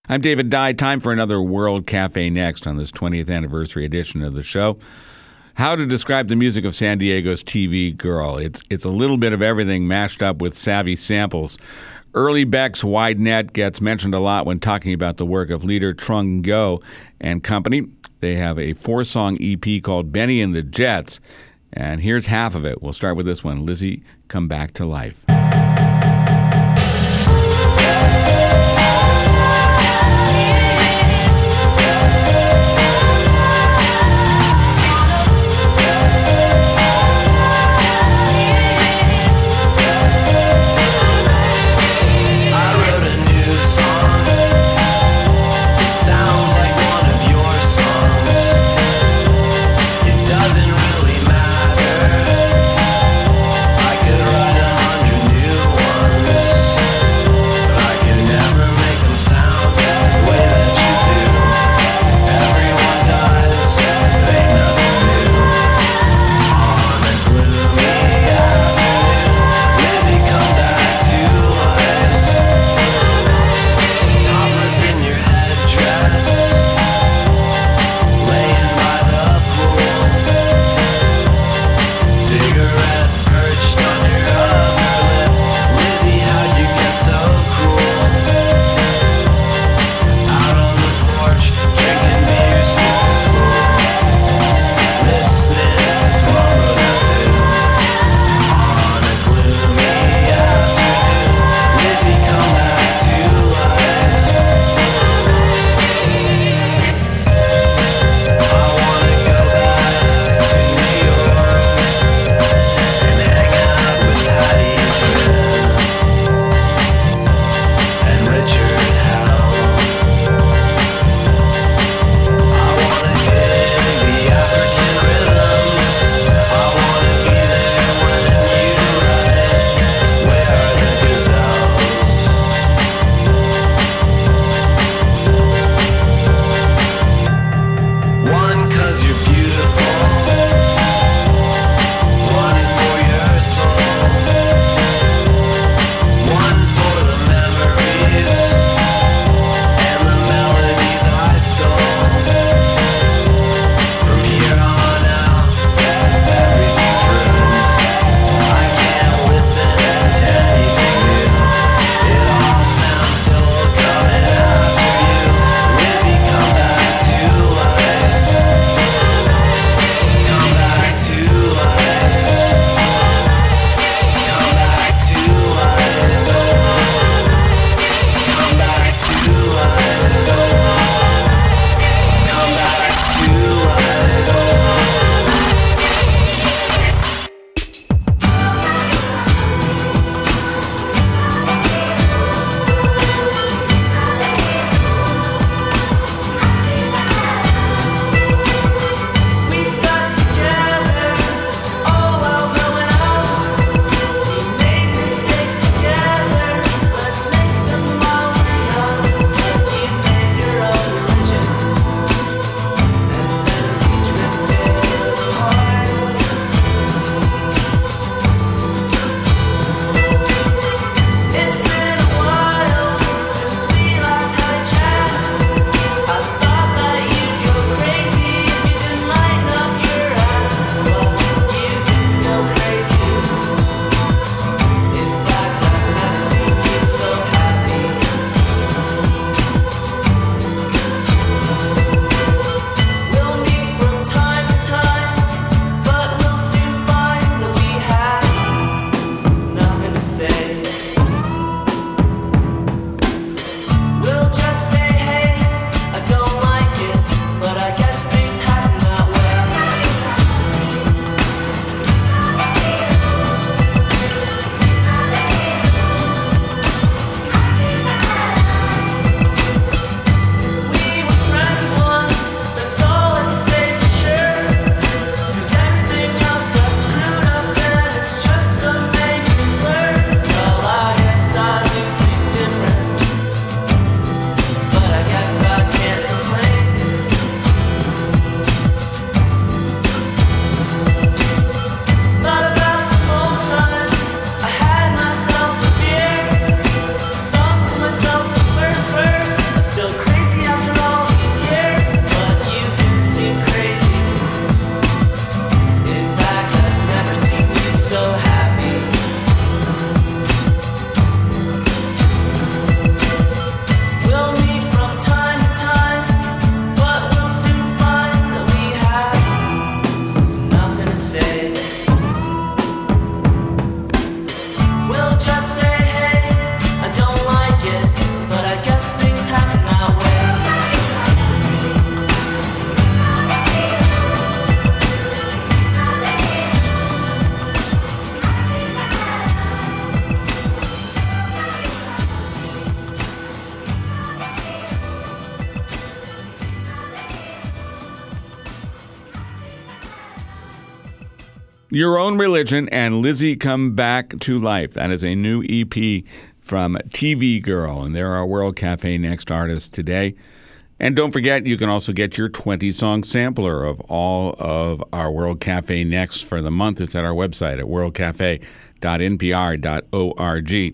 I'm David Dye. Time for another World Cafe Next on this 20th anniversary edition of the show. How to describe the music of San Diego's TV girl. It's a little bit of everything mashed up with savvy samples. Early Beck's Wide Net gets mentioned a lot when talking about the work of leader Trung Ngo and company. They have a 4-song EP called Benny and the Jets, and here's half of it. We'll start with this one, Lizzie, Come Back to Life. Never Your Own Religion and Lizzie Come Back to Life. That is a new EP from TV Girl, and they're our World Cafe Next artists today. And don't forget, you can also get your 20-song sampler of all of our World Cafe Next for the month. It's at our website at worldcafe.npr.org.